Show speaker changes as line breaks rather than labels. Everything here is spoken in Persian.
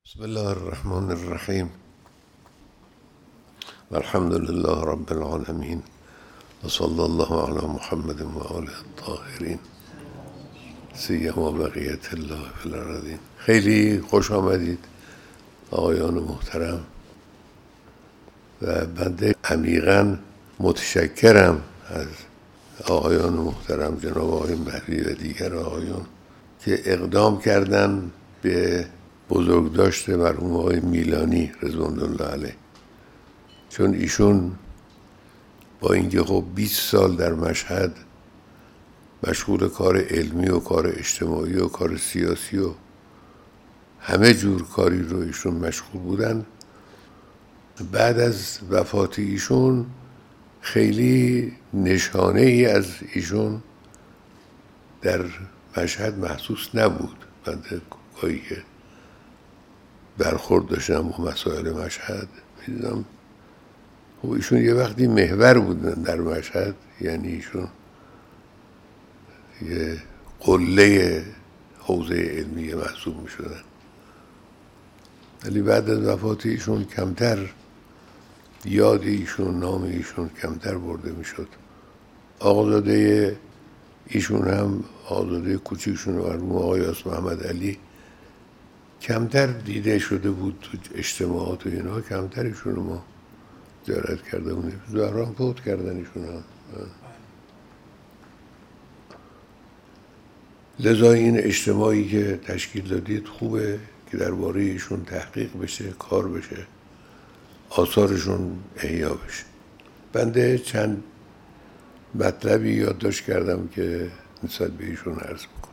بسم الله الرحمن الرحیم الحمد لله رب العالمین و صلی الله علی محمد و آله الطاهرین سیما بقیت الله فی الارضین. خیلی خوش آمدید آقایان محترم و بنده عمیقاً متشکرم از آقایان محترم جناب آقای مهدی و دیگر آقایان که اقدام کردن به بزرگداشت مرحوم آقای میلانی رضوان الله علیه، چون ایشون با اینکه خب 20 سال در مشهد مشغول کار علمی و کار اجتماعی و کار سیاسی و همه جور کاری رو ایشون مشغول بودن، بعد از وفات ایشون خیلی نشانه ای از ایشون در مشهد محسوس نبود. بنده گاهی که برخورد داشتم با مسائل مشهد می‌دیدم خب ایشون یه وقتی محور بودن در مشهد، یعنی ایشون یه قله حوزه علمی محسوب می‌شدن، ولی بعد از وفات ایشون کمتر یاد ایشون، نام ایشون کمتر برده میشد. آقازاده ایشون هم، آقازاده کوچیکشون مرحوم آقای یاس محمد علی، کمتر دیده شده بود تو اجتماعات و اینا، کمتر ایشون رو ما زیارت کرده بودیم. زهران فوت کردن ایشون هم. لذا این اجتماعی که تشکیل دادید خوبه که درباره ایشون تحقیق بشه، کار بشه، آثارشون احیا بشه. بنده چند مطلبی یادداشت کردم که نسبت به ایشون عرض میکنم.